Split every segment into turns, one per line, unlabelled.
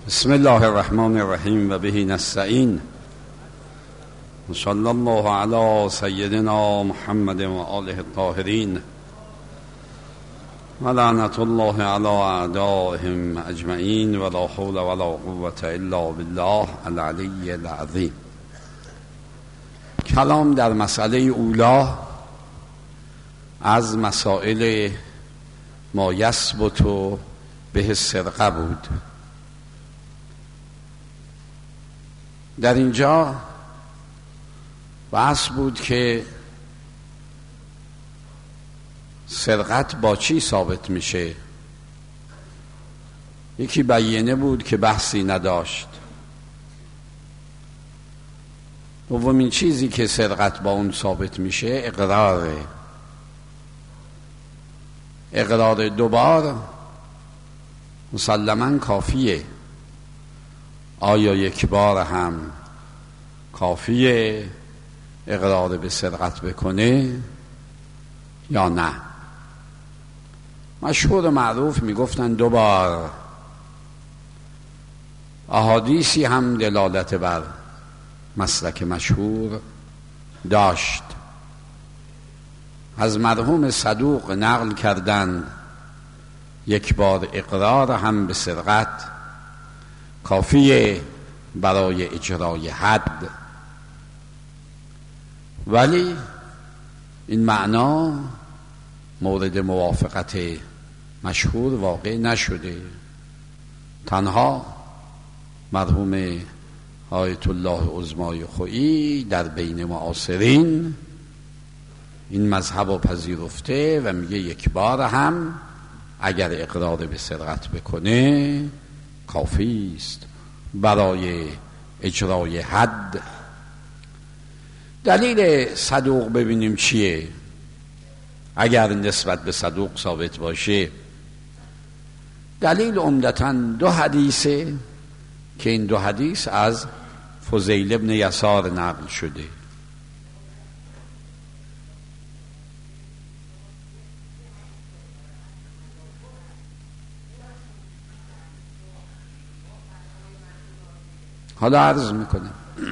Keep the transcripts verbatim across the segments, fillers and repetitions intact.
بسم الله الرحمن الرحیم و به نستعین. صلی الله علی سیدنا محمد و آله الطاهرین و لعنت الله علی اعدائهم اجمعین و لا حول ولا قوة الا بالله العلی العظیم. کلام در مسئله اولی از مسائل ما یثبت به السرقه بود. در اینجا بحث بود که سرقت با چی ثابت میشه. یکی بیانه بود که بحثی نداشت. دومین چیزی که سرقت با اون ثابت میشه اقراره. اقرار دوبار مسلماً کافیه. آیا یک بار هم کافیه اقرار به سرقت بکنه یا نه؟ مشهور معروف میگفتن دو بار. احادیثی هم دلالت بر مسلک مشهور داشت. از مرحوم صدوق نقل کردن یک بار اقرار هم به سرقت کافیه برای اجرای حد، ولی این معنا مورد موافقت مشهور واقع نشده. تنها مرحوم آیت الله عظمای خویی در بین معاصرین این مذهب رو پذیرفته و میگه یک بار هم اگر اقرار به سرقت بکنه کافی است برای اجرای حد. دلیل صدوق ببینیم چیه. اگر نسبت به صدوق ثابت باشه، دلیل عمدتاً دو حدیثه که این دو حدیث از فضیل ابن یسار نقل شده. حالا عرض میکنم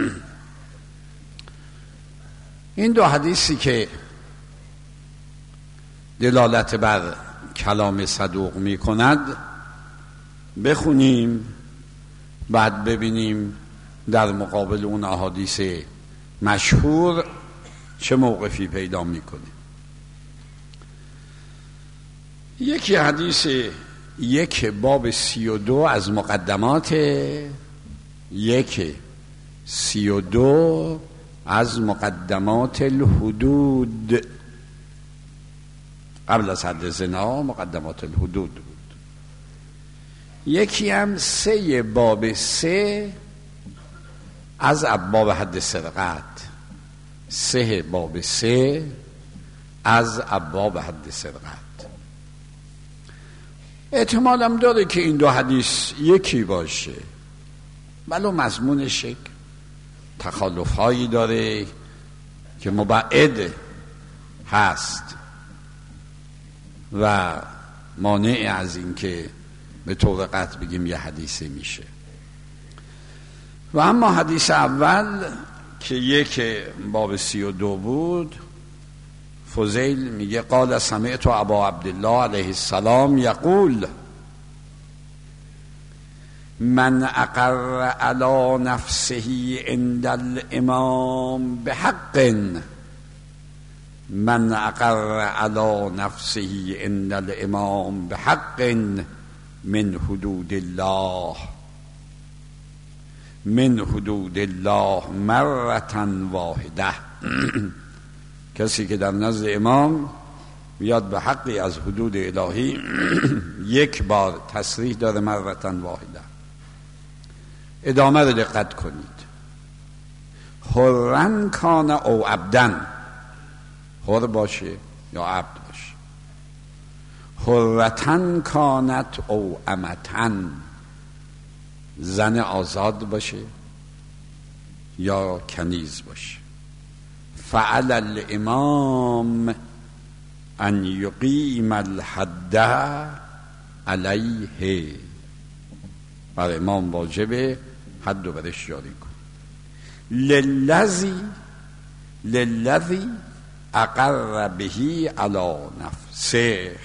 این دو حدیثی که دلالت بر کلام صدوق میکند بخونیم، بعد ببینیم در مقابل اون احادیث مشهور چه موقفی پیدا میکنه. یکی حدیث یک باب سی و دو از مقدمات یک سی و دو از مقدمات الحدود، قبل از حد زنا مقدمات الحدود بود. یکی هم سه باب سه از ابواب حد سرقت، سه باب سه از ابواب حد سرقت. احتمالم داره که این دو حدیث یکی باشه، ولو مضمونش یک تخالف هایی داره که مبعد هست و مانع از این که به طور قطع بگیم یه حدیثه میشه. و اما حدیث اول که یک باب سی و دو بود، فضیل میگه قال سمعت ابا عبدالله علیه السلام یقول من اقر علی نفسه عند الامام بحق، من اقر علی نفسه عند الامام بحق من حدود الله، من حدود الله مرة واحده. کسی که در نزد امام بیاد به حقی از حدود الهی یک بار تصریح داره مرة واحده. ادامه رو دقت کنید. حرن کان او عبدن، حر باشه یا عبد باشه. حرتن کانت او امتن، زن آزاد باشه یا کنیز باشه. فعل الامام ان یقیم الحد علیه، بر امام واجبه حد و برش جاری کن. للذی للذی اقر بهی علی نفسه،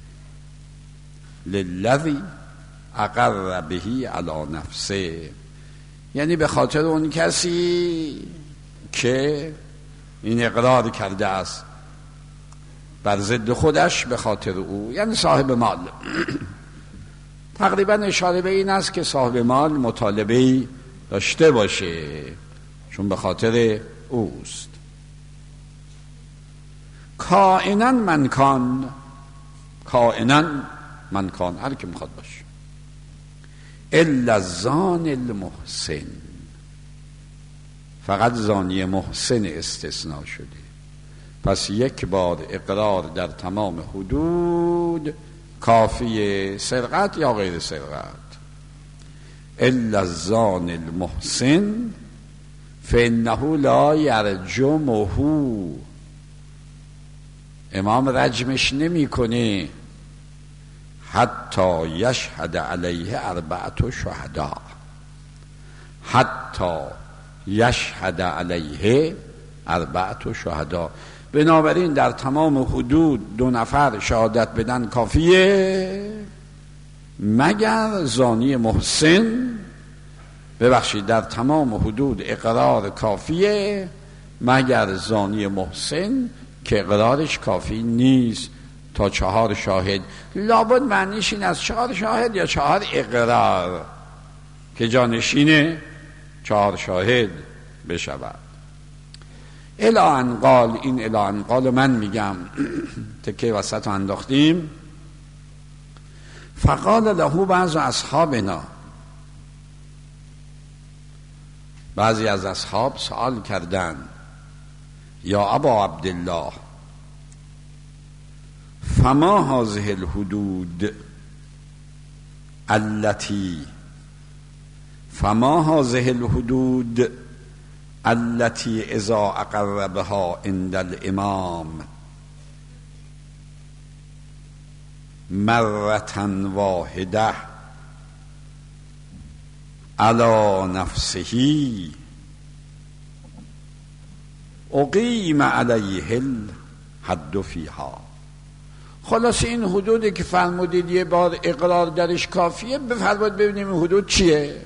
للذی اقر بهی علی نفسه، یعنی به خاطر اون کسی که این اقرار کرده است بر ضد خودش، به خاطر او، یعنی صاحب مال. تقریبا اشاره به این است که صاحب مال مطالبه‌ای داشته باشه، چون به خاطر اوست. کائناً من کان، کائناً من کان، هر که میخواد باشه، الا الزان المحسن، فقط زانی محسن استثناء شده. پس یک بار اقرار در تمام حدود کافی سرقت یا غیر سرقت. الا الزان المحسن فانه لا یرجمه، امام رجمش نمی کنه حتی یشهد علیه اربعت شهدا، حتی یشهد علیه اربعت شهدا. بنابراین در تمام حدود دو نفر شهادت بدن کافیه، مگر زانی محسن، ببخشید در تمام حدود اقرار کافیه مگر زانی محسن که اقرارش کافی نیست تا چهار شاهد. لابد معنیش این از چهار شاهد یا چهار اقرار که جانشین چهار شاهد بشود. الا ان قال، این الا ان قال من میگم تکه وسط انداختیم. فقال له بعض اصحابنا، بعضی از اصحاب سوال کردن یا ابا عبدالله فما هذه الحدود التي فما هذه الحدود التي اذا اقر بها عند الامام مرة واحدة على نفسه اقیم علیه الحد فیها. خلاص این حدودی که فرمودید یه بار اقرار درش کافیه، بفرمایید ببینیم این حدود چیه.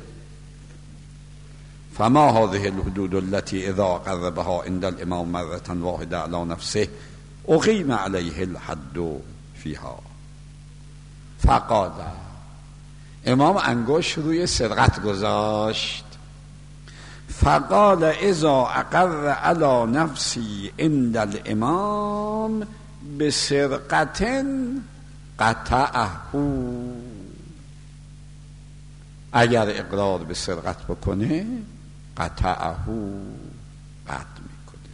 فما هذه الحدود التي اذا اقر بها عند الامام مرة واحدة على نفسه اقیم علیه الحد فیها. فقال، امام انگشت روی سرقت گذاشت. فقال اذا اقر على نفسی عند الامام بسرقت قطعه، اگر اقرار به سرقت بکنه قطعه، قطع میکنه.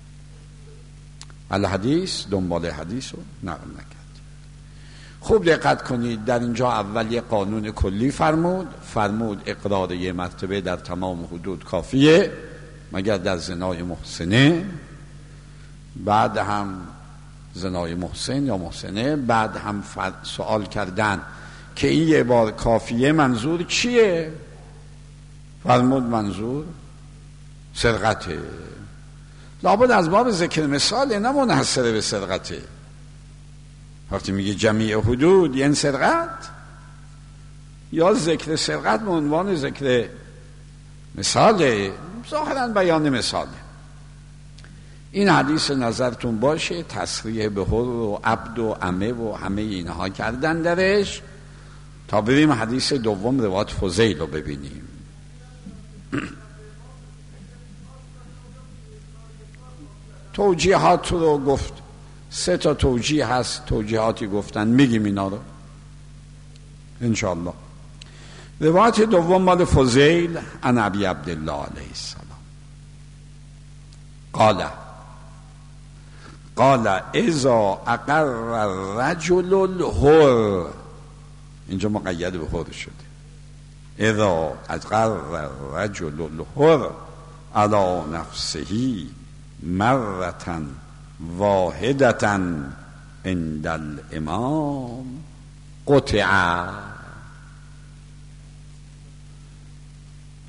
الحدیث، دنبال حدیث رو نقل نکرد. خوب دقت کنید، در اینجا اول یه قانون کلی فرمود فرمود اقرار یه مرتبه در تمام حدود کافیه مگر در زنای محسنه، بعد هم زنای محسن یا محسنه، بعد هم سوال کردن که این یه بار کافیه منظور چیه؟ فرمود منظور سرقته. لابد از باب ذکر مثال، نه منحصر به سرقته. وقتی میگه جمیع حدود یعنی سرقت، یا ذکر سرقت به عنوان ذکر مثاله، ظاهرا بیان مثاله. این حدیث نظرتون باشه تصریح به حر و عبد و عمه و همه اینها کردن درش، تا بریم حدیث دوم روایت فضیل رو ببینیم. توجیهات رو گفت، سه تا توجیه هست، توجیهاتی گفتن، میگیم اینا رو انشاءالله. روایت دوم مال فضیل عن ابی عبدالله علیه السلام قال قال اذا اقر الرجل الحر، اینجا مقید به حر شده، اذا اقر الرجل الحر على نفسه مرة واحدة عند الامام قطع.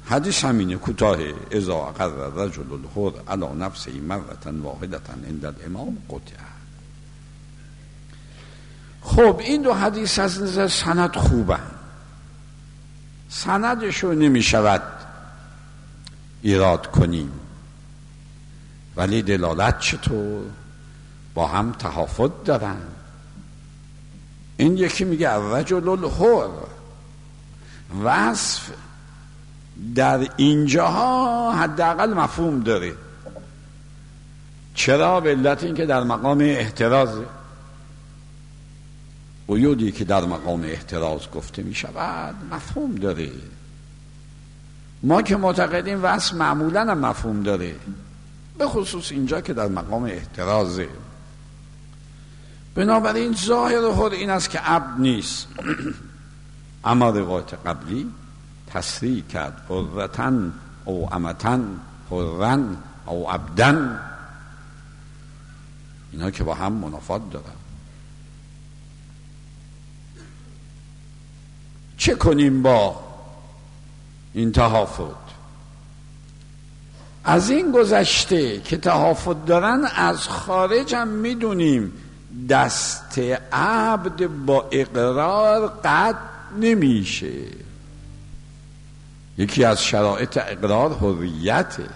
حدیث همینه کوتاه. اذا اقر الرجل الحر علی نفسه مرة واحدة عند الامام قطع. خب این دو حدیث از نظر سند خوبن، سندشو نمی شود ایراد کنیم، ولی دلالت چطور؟ با هم تحافظ دارن. این یکی میگه الرجل الحر، وصف در اینجاها حداقل مفهوم داره. چرا؟ به علت این که در مقام احترازه. قیودی که در مقام احتراز گفته می شود مفهوم داره. ما که معتقدیم وصف معمولا هم مفهوم داره، به خصوص اینجا که در مقام احترازه. بنابراین ظاهر حر این است که عبد نیست. اما روایت قبلی تصریح کرد حرتن او امتن، حرن او عبدن، اینا که با هم منافات دارن. چه کنیم با این تحافظ؟ از این گذشته که تحافظ دارن، از خارج هم میدونیم دست عبد با اقرار قطع نمیشه. یکی از شرایط اقرار حریته،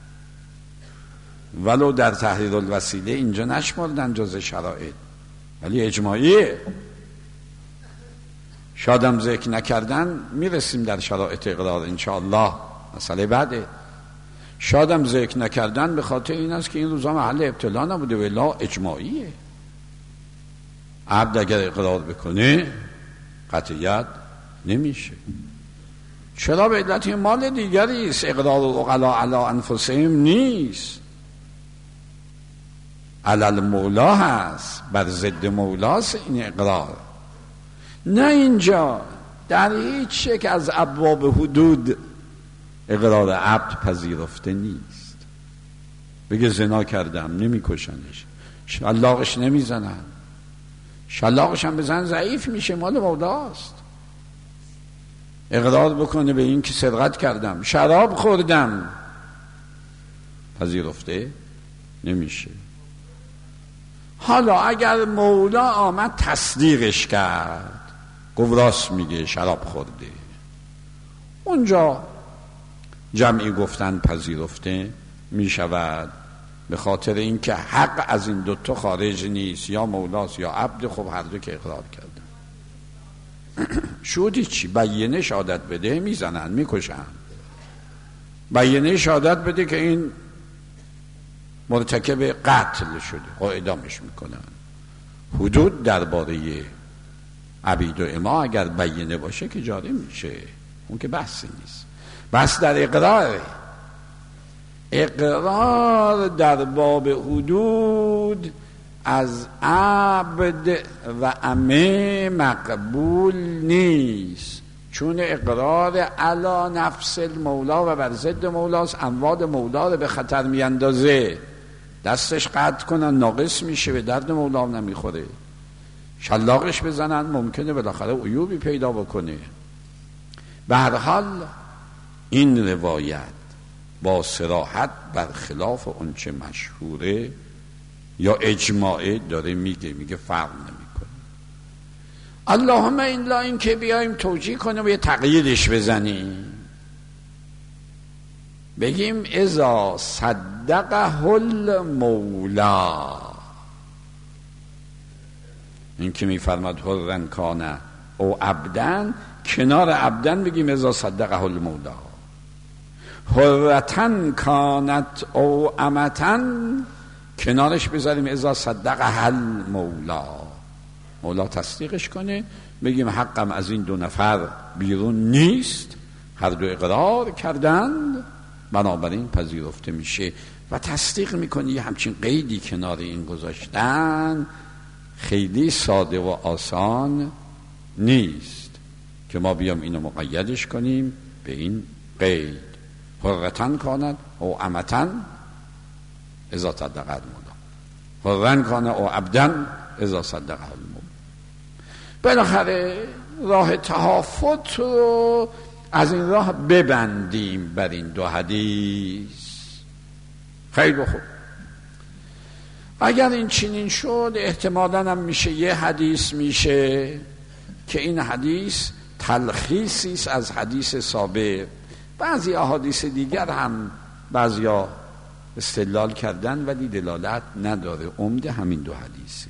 ولو در تحریر الوسیله اینجا نشمردن جز شرایط، ولی اجماعیه. شادم ذکر نکردن، میرسیم در شرایط اقرار انشاءالله، مسئله بعده. شادم ذکر نکردن به خاطر این است که این روزا محل ابتلا نبوده، ولا اجماعیه. عبد اگر اقرار بکنه قطعیت نمیشه. چرا؟ به علت مال دیگری است. اقرار العقلا علی انفسهم نیست، علی المولا هست، بر ضد مولاست این اقرار. نه اینجا در هیچ یک از ابواب حدود اقرار عبد پذیرفته نیست. بگه زنا کردم نمیکشنش، شلاقش نمیزنن، شلاقش هم بزن ضعیف میشه، مال مولاست. اقرار بکنه به این که سرقت کردم، شراب خوردم، پذیرفته نمیشه. حالا اگر مولا آمد تصدیقش کرد، گفت راست میگه شراب خورده، اونجا جمعی گفتن پذیرفته میشود، به خاطر اینکه حق از این دوتا خارج نیست، یا مولاست یا عبد. خب هر دو که اقرار کردن. شهودی چی؟ بیینه شهادت بده، میزنن میکشن. بیینه شهادت بده که این مرتکب قتل شده، خب اعدامش میکنن. حدود درباره عبید و اما اگر بیینه باشه که جاری میشه، اون که بحثی نیست. بحث در اقرار. اقرار در باب حدود از عبد و امه مقبول نیست، چون اقرار علی نفس المولا و بر ضد مولاست. اموال مولا رو به خطر میاندازه، دستش قطع کنن ناقص میشه، به درد مولا نمیخوره. شلاقش بزنن ممکنه بالاخره عیوبی پیدا بکنه. به هر حال این روایت با صراحت برخلاف اون چه مشهوره یا اجماعه داره میگه میگه فرق نمیکنه. اللهم الا این که بیایم توجیه کنیم و یه تقییدش بزنیم، بگیم اذا صدقه المولا، این که میفرماد حرن کانه او عبدن، کنار عبدن بگیم اذا صدقه المولا. حرتن کانت او امتن، کنارش بذاریم اذا صدقه المولا. مولا تصدیقش کنه، بگیم حقم از این دو نفر بیرون نیست، هر دو اقرار کردند، بنابراین پذیرفته میشه. و تصدیق میکنه. یه همچین قیدی کنار این گذاشتن خیلی ساده و آسان نیست که ما بیام اینو مقیدش کنیم به این قید. حرتن کانت او امتن اذا صدقه المولا، حرن کانه او عبدن اذا صدقه المولا. بالاخره راه تحافظ رو از این راه ببندیم بر این دو حدیث. خیلی خوب. اگر این چنین شد احتمالاً هم میشه یه حدیث میشه که این حدیث تلخیصی است از حدیث سابق. بعضی احادیث دیگر هم بعضیا استدلال کردن ولی دلالت نداره، عمده همین دو حدیثه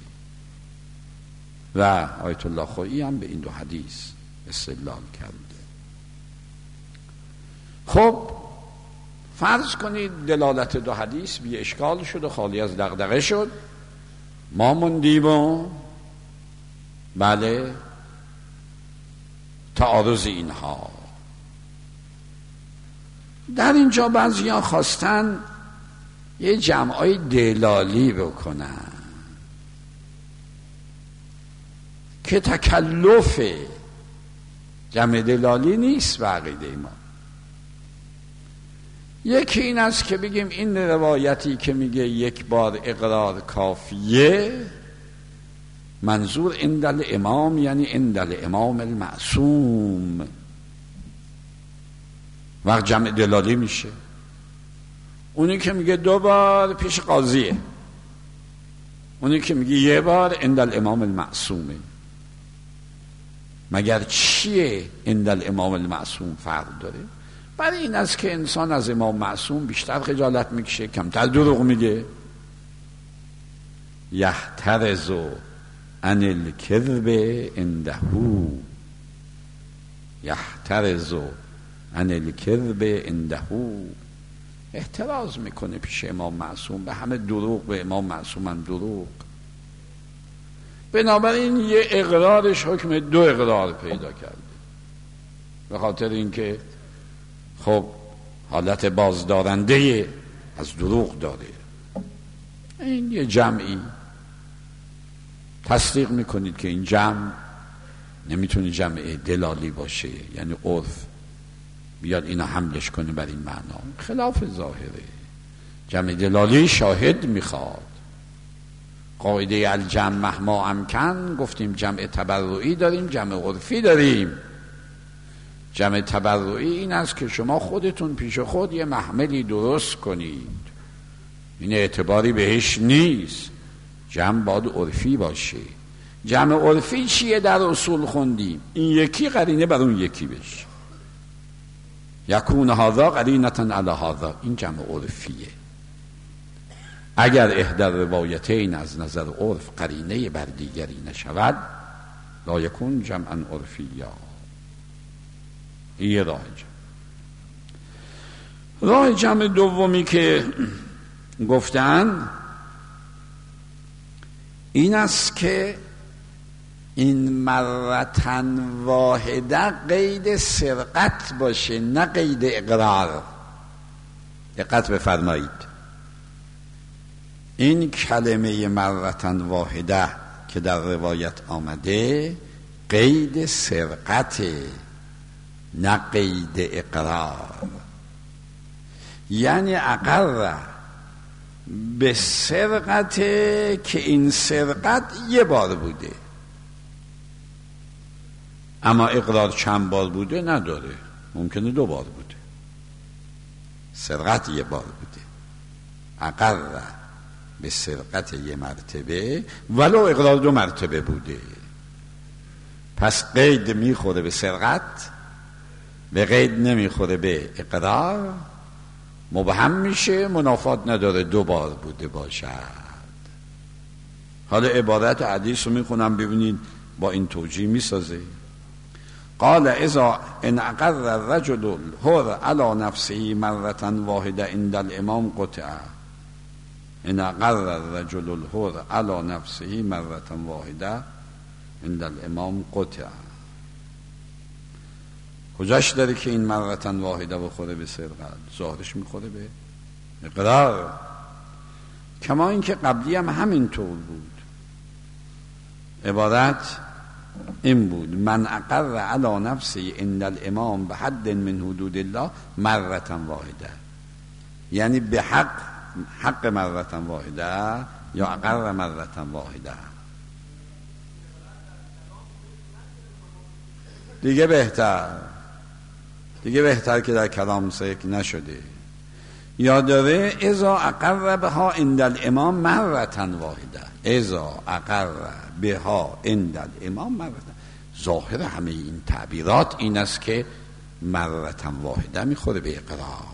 و آیت الله خویی هم به این دو حدیث استدلال کرده. خب فرض کنید دلالت دو حدیث بی اشکال شد و خالی از دغدغه شد، ما موندیم و بله تعارض اینها. در اینجا بعضی‌ها خواستن یه جمعای دلالی بکنن که تکلف جمع دلالی نیست به عقیده ما. یکی این است که بگیم این روایتی که میگه یک بار اقرار کافیه، منظور اندل امام یعنی اندل امام المعصوم، وقت جمع دلالی میشه. اونی که میگه دو بار پیش قاضیه، اونی که میگه یه بار اندل امام المعصومه. مگر چیه اندل امام المعصوم فرق داره؟ برای این است که انسان از امام معصوم بیشتر خجالت میکشه، کمتر دروغ میگه. یحترز عن الکذب عنده، یحترز عن الکذب عنده، احتراز میکنه پیش امام معصوم، به همه دروغ، به امام معصوم هم دروغ. بنابراین یه اقرارش حکم دو اقرار پیدا کرده، به خاطر اینکه خب حالت بازدارنده از دروغ داره. این یه جمعی تصدیق میکنید که این جمع نمیتونه جمع دلالی باشه، یعنی عرف بیاد اینا حملش کنه بر این معنا، خلاف ظاهره. جمع دلالی شاهد میخواد. قاعده الجمع مهما امکن، گفتیم جمع تبرعی داریم، جمع عرفی داریم. جمع تبرعی این است که شما خودتون پیش خود یه محملی درست کنید، این اعتباری بهش نیست، جمع باید عرفی باشه. جمع عرفی چیه؟ در اصول خوندیم این یکی قرینه بر اون یکی بشه، یکون هذا قرینتن علی هذا، این جمع عرفیه. اگر احدی روایتین از نظر عرف قرینه بر دیگری نشود، لا یکون جمعا عرفیا. این راه جمع. راه جمع دومی که گفتن این است که این مرتن واحده قید سرقت باشه، نه قید اقرار. دقت بفرمایید، این کلمه مرتن واحده که در روایت آمده قید سرقت، نه قید اقرار. یعنی اقر به سرقت که این سرقت یه بار بوده، اما اقرار چند بار بوده نداره، ممکنه دو بار بوده. سرقت یه بار بوده، اقر به سرقت یه مرتبه ولو اقرار دو مرتبه بوده. پس قید میخوره به سرقت، به قید نمیخوره به اقرار، مبهم میشه، منافات نداره دو بار بوده باشد. حالا عبارت حدیث رو میخونم ببینید با این توجیه میسازه. قال اذا ان اقر الرجل الحر على نفسه مرة واحدة عند الامام قطع. ان اقر الرجل الحر على نفسه مرة واحدة عند الامام قطع. کجاش داره که این مرة واحده بخوره به سرقت؟ ظاهرش میخوره به اقرار. کما اینکه قبلی هم همین طور بود، عبارت این بود من اقر علی نفسی عند الامام به حد من حدود الله مرة واحده، یعنی به حق حق مرة واحده یا اقر مرة واحده. دیگه بهتر دیگه بهتر که در کلام ذکر نشده. یا داره اذا اقر بها عند الامام مرة واحده، اذا اقر بها عند الامام مرة. ظاهر همه این تعبیرات این است که مرة واحده میخوره به اقرار.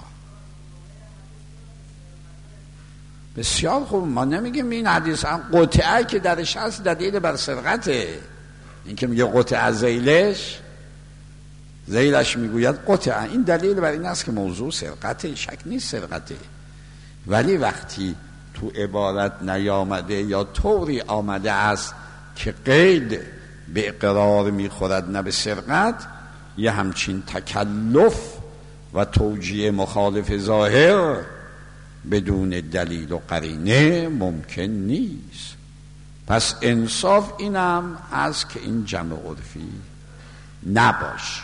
بسیار خوب، ما نمیگیم این حدیث هم قطعه که درش هست دلیل بر سرقته. این که میگه قطعه زیلش، زیلش میگوید قطعه، این دلیل بر این است که موضوع سرقته، شک نیست سرقته. ولی وقتی تو عبارت نیامده یا طوری آمده است که قید به اقرار میخورد نه به سرقت، یه همچین تکلف و توجیه مخالف ظاهر بدون دلیل و قرینه ممکن نیست. پس انصاف اینم هست که این جمع عرفی نباش.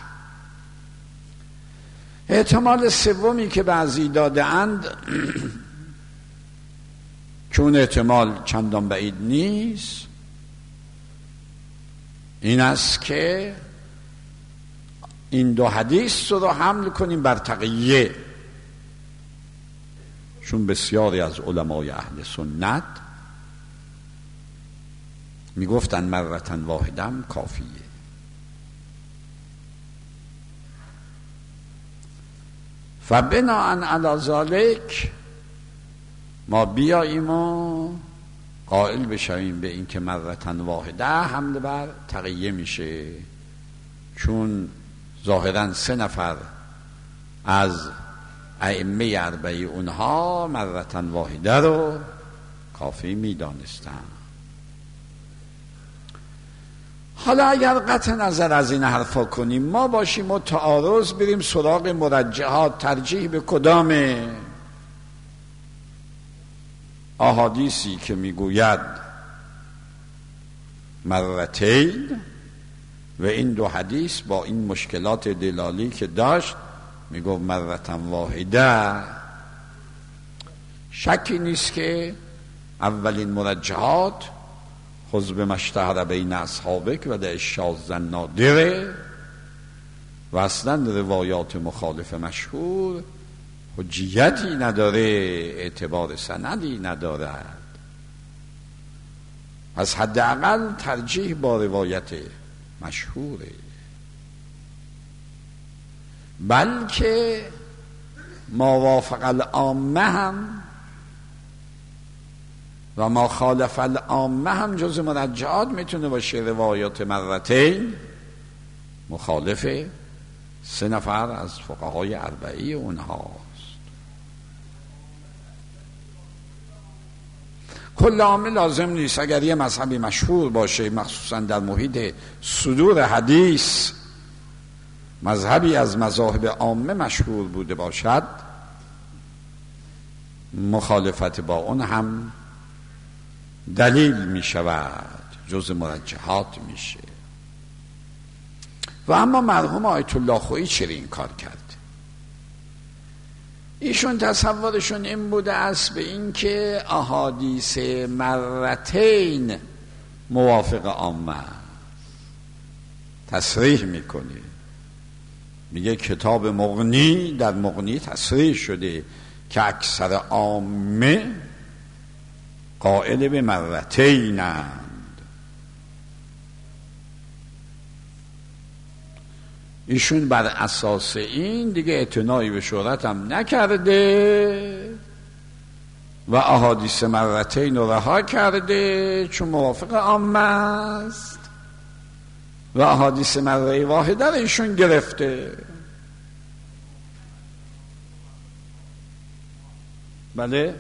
احتمال سومی که بعضی داده اند چون احتمال چندان بعید نیست، این است که این دو حدیث رو حمل کنیم بر تقیه، چون بسیاری از علمای اهل سنت میگفتن مرة واحدم کافیه. فبناء علی ذلک ما بیاییم و قائل بشویم به این که مرة واحده حمل بر تقیه میشه، چون ظاهرا سه نفر از ائمه اربعه اونها مرة واحده رو کافی میدانستن. حالا اگر قطع نظر از این حرفا کنیم، ما باشیم و تعارض بریم سراغ مرجحات، ترجیح به کدامه؟ احادیثی که میگوید مرتین و این دو حدیث با این مشکلات دلالی که داشت میگو مرة واحده، شکی نیست که اولین مرجحات خذ بما اشتهر بین اصحابک و ده الشاذ النادره، و اصلا روایات مخالف مشهور حجیتی نداره، اعتبار سندی ندارد. پس حداقل ترجیح با روایت مشهوره، بلکه ما وافق العامه هم و ما خالف العامه هم جز مرجحات میتونه باشه. روایات مرتین مخالف سه نفر از فقهای اربعه اونهاست. کل عامه لازم نیست. اگر یه مذهبی مشهور باشه، مخصوصا در محیط صدور حدیث مذهبی از مذاهب عامه مشهور بوده باشد، مخالفت با اون هم دلیل می شود، جز مرجحات میشه. و اما مرحوم آیت الله خویی چرا این کار کرد؟ ایشون تصورشون این بوده است به این که احادیث مرتین موافق عامه، تصریح میکنه، میگه کتاب مغنی، در مغنی تصریح شده که اکثر عامه قائل به مرتینند. ایشون بر اساس این دیگه اعتنایی به شهرت هم نکرده و احادیث مرتین رو رها کرده، چون موافق عامه است، و احادیث مره واحده رو ایشون گرفته. بله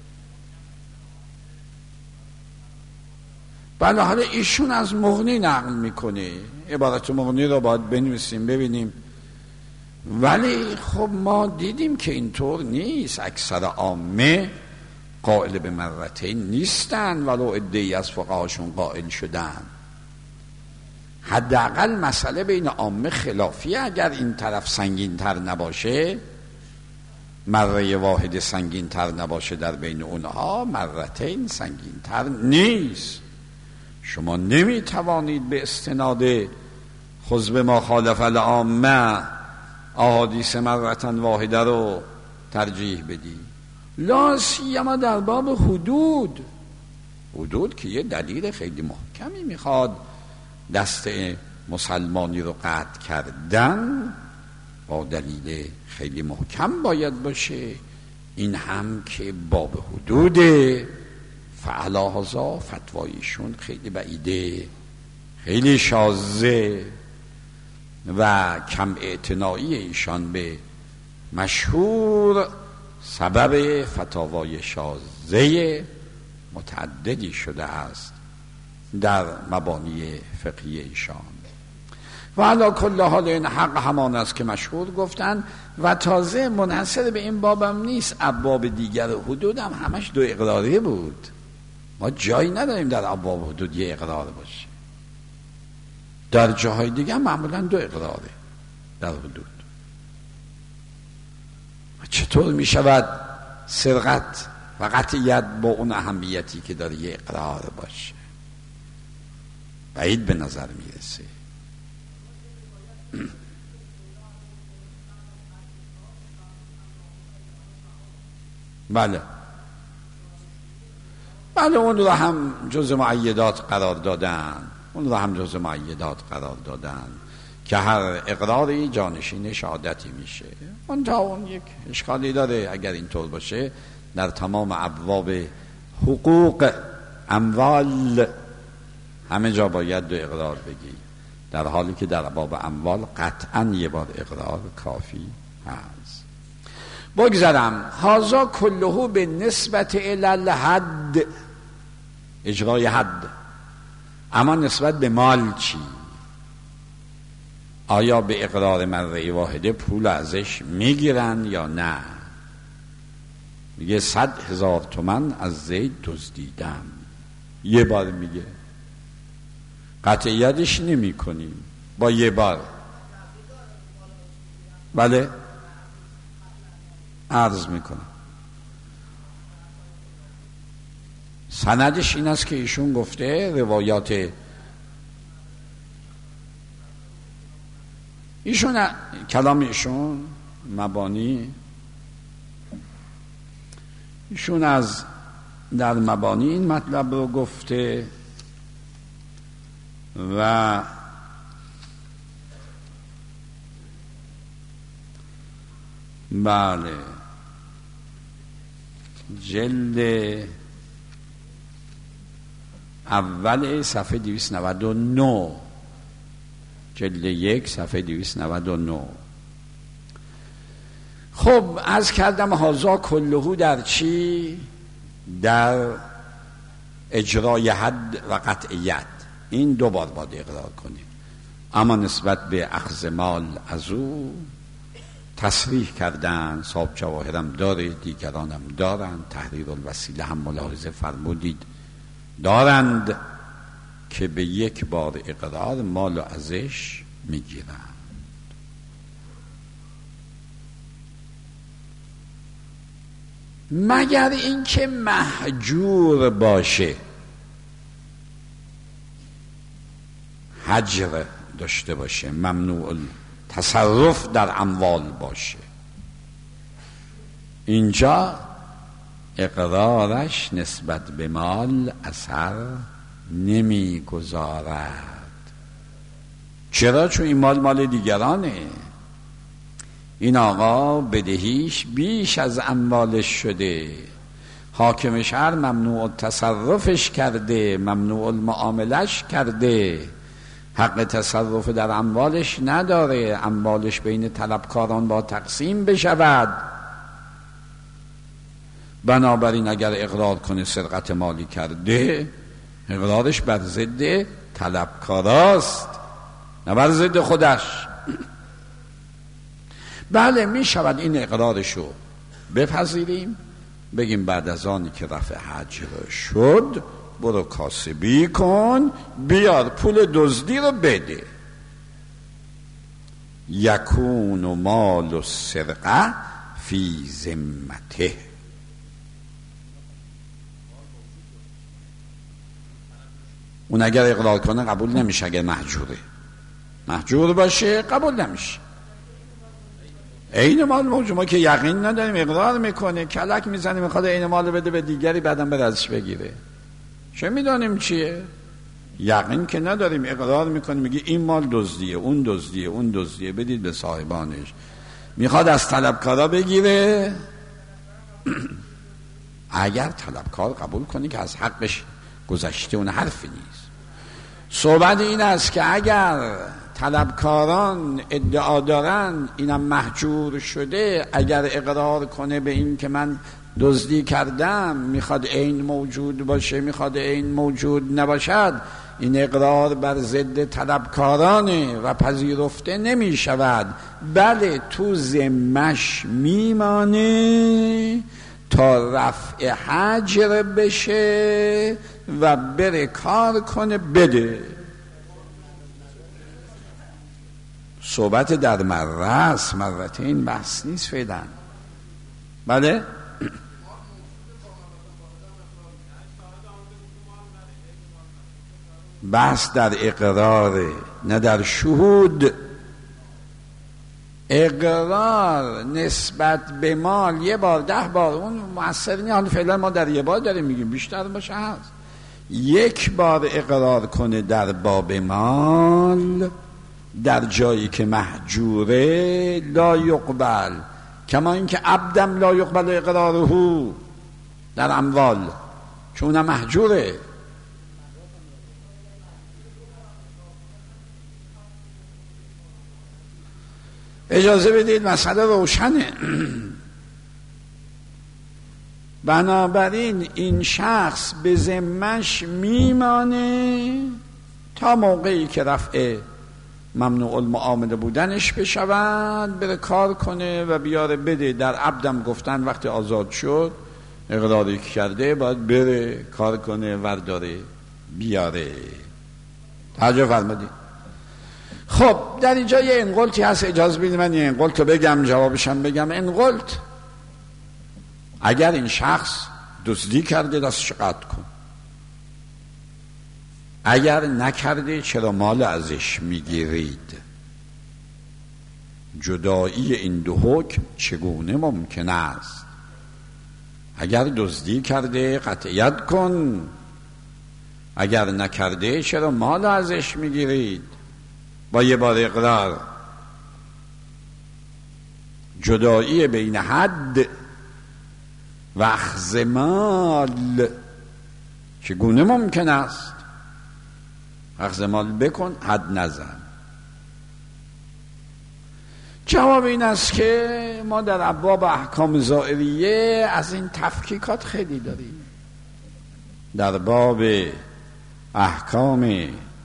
بله حالا ایشون از مغنی نقل میکنه، عبارت مغنی رو باید بنویسیم ببینیم، ولی خب ما دیدیم که اینطور نیست. اکثر عامه قائل به مرتین نیستن، ولو عده‌ای از فقهاشون قائل شدن. حداقل مسئله بین عامه خلافیه. اگر این طرف سنگین تر نباشه، مره واحد سنگین تر نباشه در بین اونها، مرتین سنگین تر نیست. شما نمی توانید به استناد خذ بما خالف العامه احادیث مرتن واحده رو ترجیح بدی، لا سیما در باب حدود. حدود که یه دلیل خیلی محکمی میخواد، دست مسلمانی رو قطع کردن با دلیل خیلی محکم باید باشه. این هم که باب حدوده، فعلا هزا فتوایشون خیلی بعیده، خیلی شاذه و کم اعتنایی ایشان به مشهور سبب فتاوای شاذه متعددی شده است در مبانی فقهی ایشان. و علی کل حال این حق همان است که مشهور گفتن و تازه منحصر به این بابم نیست، ابواب دیگر حدود هم همش دو اقراره بود. ما جایی نداریم در ابواب حدود یه اقرار باشه، در جاهای دیگه هم معمولا دو اقراره در حدود. چطور می شود سرقت و قطعیت با اون اهمیتی که داره یه اقرار باشه؟ بعید به نظر میرسه. بله بله اون رو هم جز معیدات قرار دادن، اون رو هم جز معیدات قرار دادن که هر اقراری جانشین شهادتی میشه. اون تا اون یک اشکالی داره اگر اینطور باشه، در تمام ابواب حقوق اموال همه جا باید دو اقرار بگی، در حالی که در باب اموال قطعا یه بار اقرار کافی هست. بگذارم هازا کلهو به نسبت الالحد، اجرای حد. اما نسبت به مال چی؟ آیا به اقرار مره واحده پول ازش میگیرن یا نه؟ میگه صد هزار تومن از زید دزدیدم، یه بار میگه، قطعیتش نمی کنیم با یه بار. بله عرض میکنم سندش این است که ایشون گفته، روایات ایشون، کلام ایشون مبانی، ایشون از در مبانی این مطلب رو گفته و بله جلد اول صفحه دویست و نود و نه، جلد یک صفحه دویست و نود و نه. خب از کردم هازا کلهو در چی؟ در اجرای حد و قطعیت. این دو بار باید اقرار کنیم. اما نسبت به اخذ مال از او تصریح کردن، صاحب جواهرم داره، دیگرانم دارند، تحریر الوسیله هم ملاحظه فرمودید دارند که به یک بار اقرار مال ازش میگیرند. مگر اینکه محجور باشه، حجر داشته باشه، ممنوع تصرف در اموال باشه، اینجا اقرارش نسبت به مال اثر نمیگذارد. چرا؟ چون این مال مال دیگرانه، این آقا بدهیش بیش از اموالش شده، حاکم شهر ممنوع تصرفش کرده، ممنوع معاملش کرده، حق تصرف در اموالش نداره، اموالش بین طلبکاران با تقسیم بشود. بنابراین اگر اقرار کنه سرقت مالی کرده، اقرارش بر ضد طلبکاراست نه بر ضد خودش. بله می شود این اقرارشو بپذیریم، بگیم بعد از آنی که رفع حجر شد برو کاسبی کن، بیار پول دزدی رو بده. یکون و مال و سرقه فی ذمته. اون اگر اقرار کنه قبول نمیشه، اگر محجوره، محجور باشه قبول نمیشه. عین مال موجود، ما که یقین نداریم، اقرار میکنه، کلک میزنه میخواد عین مال بده به دیگری بعدم بره ازش بگیره. چه میدانیم چیه؟ یقین که نداریم، اقرار میکنه میگه این مال دزدیه، اون دزدیه، اون دزدیه، بدید به صاحبانش. میخواد از طلبکارا بگیره. اگر طلبکار قبول کنی که از حقش گذشته، اون حرفی نیست. صحبت این است که اگر طلبکاران ادعا دارن اینم محجور شده، اگر اقرار کنه به این که من دزدی کردم، میخواد عین موجود باشه، میخواد عین موجود نباشد، این اقرار بر ضد طلبکارانه و پذیرفته نمی شود. بله تو ذمش میمانه تا رفع حجر بشه و بره کار کنه بده. صحبت در مره است، مرته این بحث نیست فعلا. بله بحث در اقراره نه در شهود. اقرار نسبت به مال یه بار ده بار اون مؤثر نیست. حالا فعلا ما در یه بار داریم میگیم، بیشتر باشه هست. یک بار اقرار کنه در باب مال در جایی که محجوره لا یقبل، کما اینکه عبدم لا یقبل اقراره در اموال، چون محجوره. اجازه بدید مسئله روشنه. بنابراین این شخص به ذمش میمانه تا موقعی که رفع ممنوع المعامله بودنش بشود، بره کار کنه و بیاره بده. در عبدم گفتن وقتی آزاد شد اقراری کرده باید بره کار کنه ورداره بیاره. توجه فرمودید؟ خب در اینجا یه انقلتی هست، اجازه بدید من یه انقلت رو بگم، جوابشم بگم. انقلت اگر این شخص دزدی کرده دستش قطع کن، اگر نکرده چرا مال ازش میگیرید؟ جدایی این دو حکم چگونه ممکن است؟ اگر دزدی کرده قطعیت کن، اگر نکرده چرا مال ازش میگیرید؟ با یه بار اقرار جدایی بین حد و اخذ مال چگونه ممکن است؟ اخذ مال بکن، حد نزن. جواب این است که ما در ابواب احکام ظاهریه از این تفکیکات خیلی داریم. در باب احکام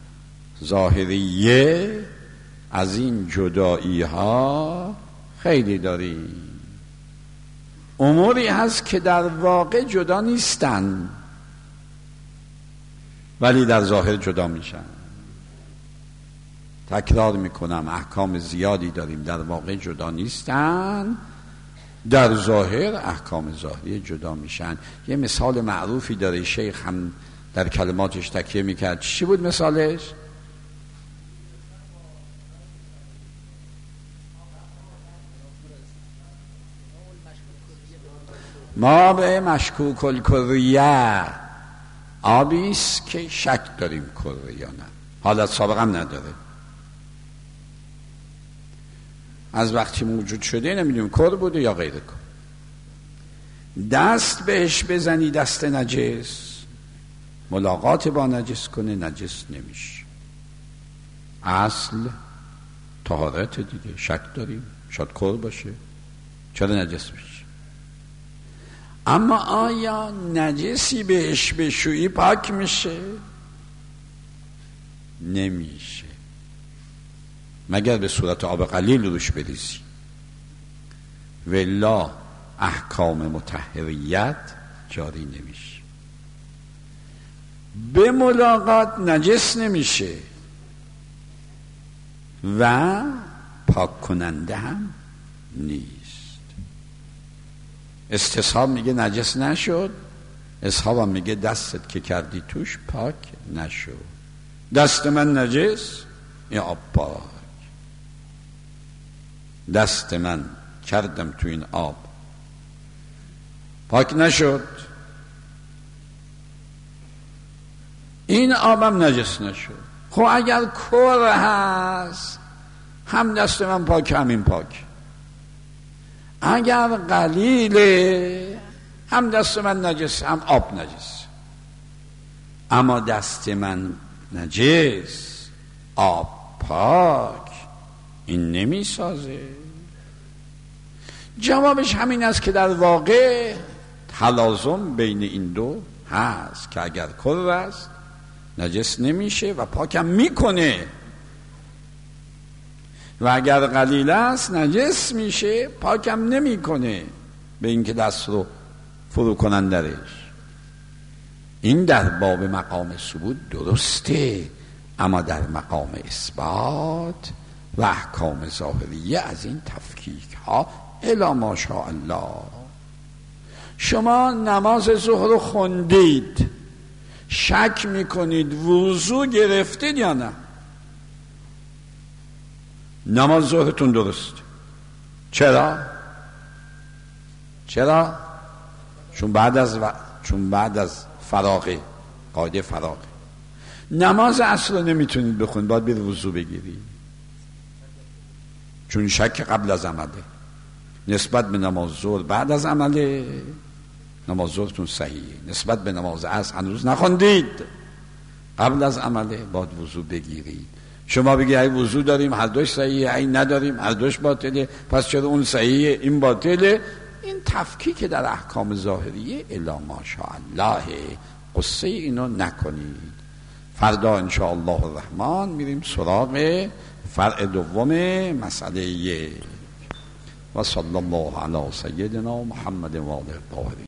ظاهریه از این جدایی ها خیلی داریم. اموری هست که در واقع جدا نیستن ولی در ظاهر جدا میشن. تکرار میکنم، احکام زیادی داریم در واقع جدا نیستن، در ظاهر احکام ظاهری جدا میشن. یه مثال معروفی داره، شیخ هم در کلماتش تکیه میکرد. چی بود مثالش؟ ما به مشکوک الکریه، آبیست که شک داریم کره یا نه، حالت سابقه هم نداره، از وقتی موجود شده نمیدونیم کر بوده یا غیر کر. دست بهش بزنی دست نجس، ملاقات با نجس کنه نجس نمیشه. اصل طهارت دیگه، شک داریم شاید کر باشه، چرا نجس میشه؟ اما آیا نجسی بهش بشویی پاک میشه؟ نمیشه، مگر به صورت آب قلیل روش بریزی. ولا احکام مطهریت جاری نمیشه. به ملاقات نجس نمیشه و پاک کننده هم نیست. استصحاب میگه نجس نشد، اصحاب هم میگه دستت که کردی توش پاک نشد. دست من نجس، این آب پاک. دست من کردم تو این آب پاک نشد، این آبم نجس نشد. خب اگر کر هست هم دست من پاک همین پاک، اگر قلیله هم دست من نجس هم آب نجس. اما دست من نجس آب پاک این نمی سازه. جوابش همین است که در واقع تلازم بین این دو هست که اگر کر است نجس نمیشه و پاکم میکنه، و اگر قلیل است نجس میشه پاکم نمیکنه به اینکه دست رو فرو کنن درش. این در باب مقام ثبوت درسته، اما در مقام اثبات و احکام ظاهریه از این تفکیک ها الا ماشاء الله. شما نماز ظهر رو خوندید، شک میکنید وضو گرفتید یا نه؟ نماز ظهرتون درست. چرا؟ چرا؟ چون بعد از و... چون بعد از فراغه، قاعده فراغه. نماز عصر رو نمیتونید بخونید، باید بید وضو بگیرید، چون شک قبل از عمله. نسبت به نماز ظهر بعد از عمله، نماز ظهرتون صحیحه. نسبت به نماز عصر هنوز نخوندید، قبل از عمله، باید وضو بگیرید. شما بگید ای وضو داریم هر دوش صحیحه، ای نداریم هر دوش باطله، پس چرا اون صحیحه این باطله؟ این تفکیک در احکام ظاهریه الا ماشاءالله. قصه اینو نکنید. فردا انشاءالله الرحمن میریم سراغ فرع دوم مسئله یک. و صلی الله علی سیدنا محمد و آله الطاهرین.